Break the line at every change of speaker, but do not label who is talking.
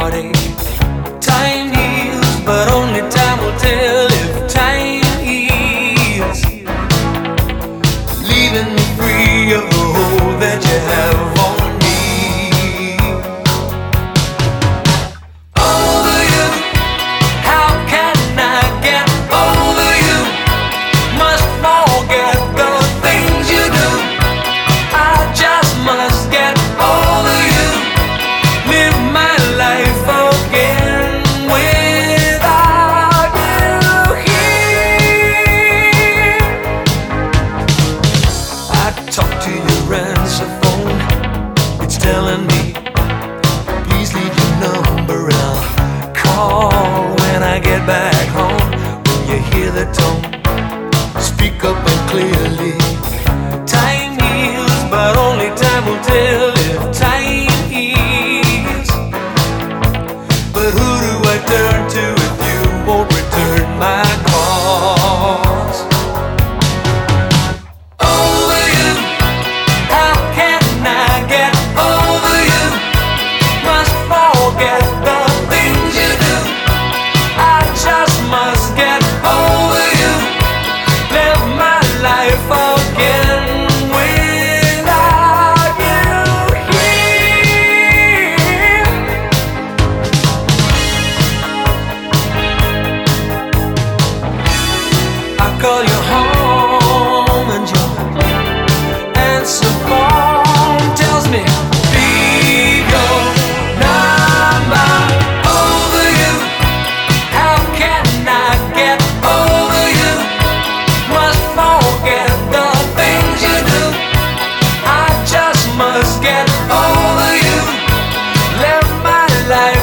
heartache. Time heals, but only time will tell if time heals. Leaving me free of the hold that you have on me. Over you, how can I get over you? Must forget the things you do. I just must get over you. Live my life again without you here. I talk to your answer phone. It's telling me, please leave your number and I'll call when I get back home. Will you hear the tone? Speak up and clearly. Time heals, but only time will tell if time heals. But who do I turn to if you won't return my calls? Over you, how can I get over you? Must forget the things you do. I just must get over you. Live my life again without you here. I call you home and your answer phone tells me, leave your number. Over you, how can I get over you? Must forget the things you do. I just must get over you. Live my life